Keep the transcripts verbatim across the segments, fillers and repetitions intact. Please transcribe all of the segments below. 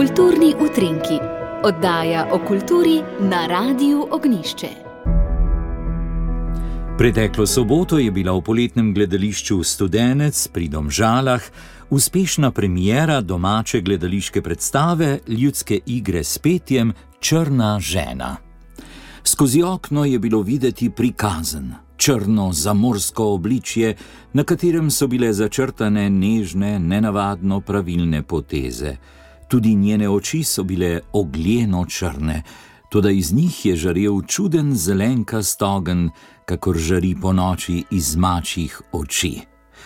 Kulturni utrinki, oddaja o kulturi na Radiu Ognjišče. Preteklo soboto je bila v poletnem gledališču Studenec pri Domžalah uspešna premiera domače gledališke predstave ljudske igre s petjem Črna žena. Skozi okno je bilo videti prikazen, črno zamorsko obličje, na katerem so bile začrtane nežne, nenavadno pravilne poteze. Tudi njene oči so bile ogljeno črne, toda iz njih je žarel čuden zelenkast ogenj, kakor žari po noči iz mačjih oči.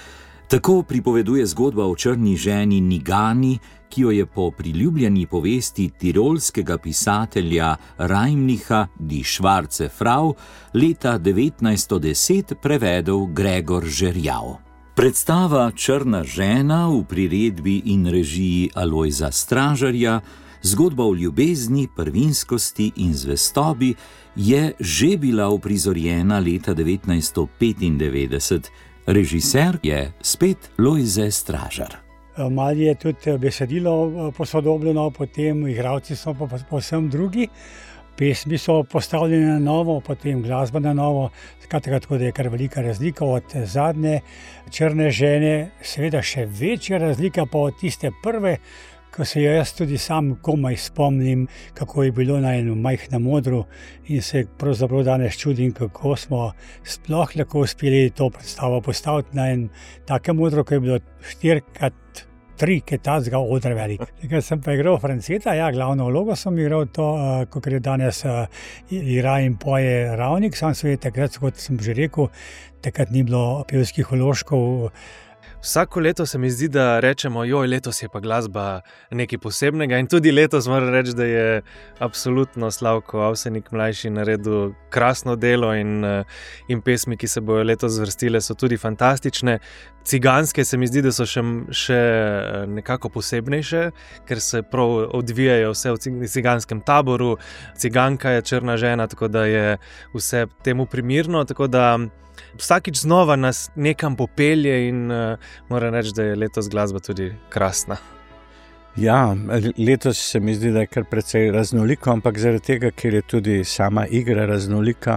Tako pripoveduje zgodba o črni ženi Nigani, ki jo je po priljubljeni povesti tirolskega pisatelja Reimlicha Die Schwarze Frau leta devetnajststo deset prevedel Gregor Žerjav. Predstava Črna žena v priredbi in režiji Alojza Stražarja, zgodba o ljubezni, prvinskosti in zvestobi, je že bila uprizorjena leta devetnajststo petindevetdeset. Režiser je spet Lojze Stražar. Malo je tudi besedilo posodobljeno, potem igralci so pa povsem drugi. Pesmi so postavljene na novo, potem glasba na novo, skratka, tako da je kar velika razlika od zadnje Črne žene, seveda še večja razlika pa od tiste prve, ko se jo jaz tudi sam komaj spomnim, kako je bilo na enem majhnem odru in se pravzaprav danes čudim, kako smo sploh lahko uspeli to predstavo postaviti na en takem odru, ko je bilo štirikrat tri ketazga odra velik. Takrat sem pa igral Franceta, ja, glavno vlogo sem igral to, kot je danes igra in poje Ravnik, sam se je takrat, kot sem že rekel, takrat ni bilo pevskih vložkov. Vsako leto se mi zdi, da rečemo, joj, letos je pa glasba nekaj posebnega in tudi letos moram reči, da je absolutno Slavko Avsenik mlajši naredil krasno delo in, in pesmi, ki se bojo letos zvrstile, so tudi fantastične. Ciganske se mi zdi, da so še, še nekako posebnejše, ker se prav odvijajo vse v ciganskem taboru. Ciganka je črna žena, tako da je vse temu primirno, tako da vsakič znova nas nekam popelje in uh, moram reči, da je letos glasba tudi krasna. Ja, letos se mi zdi, da je kar precej raznoliko, ampak zaradi tega, ker je tudi sama igra raznolika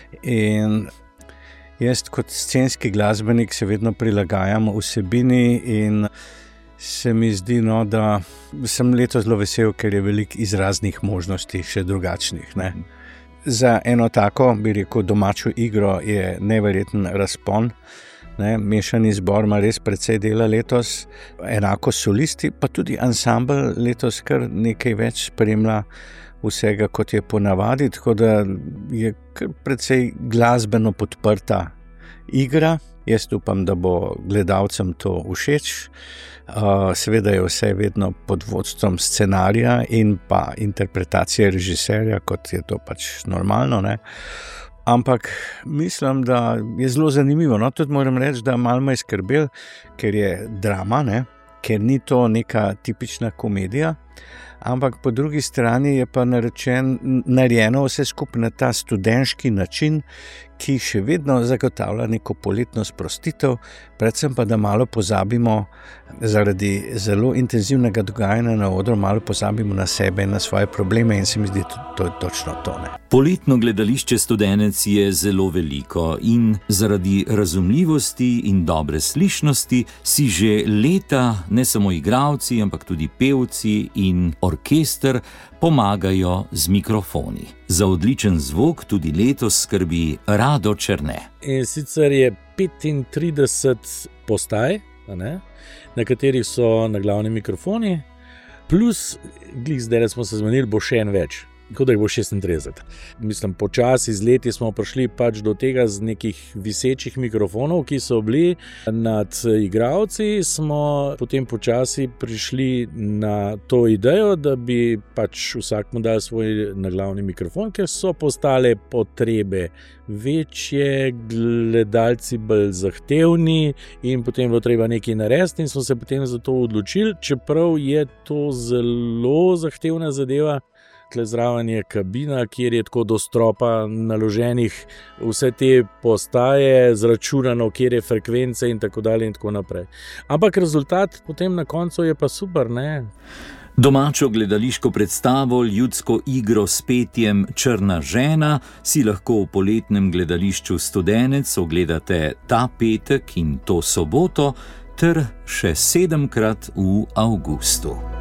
in jaz kot scenski glasbenik se vedno prilagajam vsebini in se mi zdi, no, da sem letos zelo vesel, ker je veliko izraznih možnosti še drugačnih, ne. Za eno tako, bi rekel, domačo igro je neverjeten razpon. Ne, mešani zbor ima res precej dela letos, enako solisti, pa tudi ansambel letos kar nekaj več spremlja vsega, kot je ponavadi, tako da je kar precej glasbeno podprta igra. Jaz upam, da bo gledalcem to všeč. Uh, seveda je vse vedno pod vodstvom scenarija in pa interpretacije režiserja, kot je to pač normalno, ne. Ampak mislim, da je zelo zanimivo. No, tudi moram reči, da malo me je skrbel, ker je drama, ne, ker ni to neka tipična komedija, ampak po drugi strani je pa narečen, narejeno vse skupaj na ta študentski način, ki še vedno zagotavlja neko poletno sprostitev, predvsem pa, da malo pozabimo zaradi zelo intenzivnega dogajanja na odru, malo pozabimo na sebe in na svoje probleme in se mi zdi, to je točno to, ne. Poletno gledališče Studenec je zelo veliko in zaradi razumljivosti in dobre slišnosti si že leta ne samo igralci, ampak tudi pevci in orkester pomagajo z mikrofoni. Za odličen zvok tudi letos skrbi Rado Černe. In sicer je petintrideset postaj, ne, na katerih so na glavni mikrofoni, plus, glih zdaj smo se zmenili, bo še en več. Kot da jih bo šestintrideset. Mislim, počasi z leti smo prišli pač do tega z nekih visečih mikrofonov, ki so bili nad igralci, smo potem počasi prišli na to idejo, da bi pač vsak mu dal svoj naglavni mikrofon, ker so postale potrebe večje, gledalci bolj zahtevni in potem je bilo treba nekaj narediti in smo se potem za to odločili, čeprav je to zelo zahtevna zadeva. Tle zraven je kabina, kjer je tako do stropa naloženih vse te postaje, zračunano, kjer je frekvence in tako dalje in tako naprej. Ampak rezultat potem na koncu je pa super, ne? Domačo gledališko predstavo, ljudsko igro s petjem Črna žena si lahko v poletnem gledališču Studenec ogledate ta petek in to soboto ter še sedemkrat v avgustu.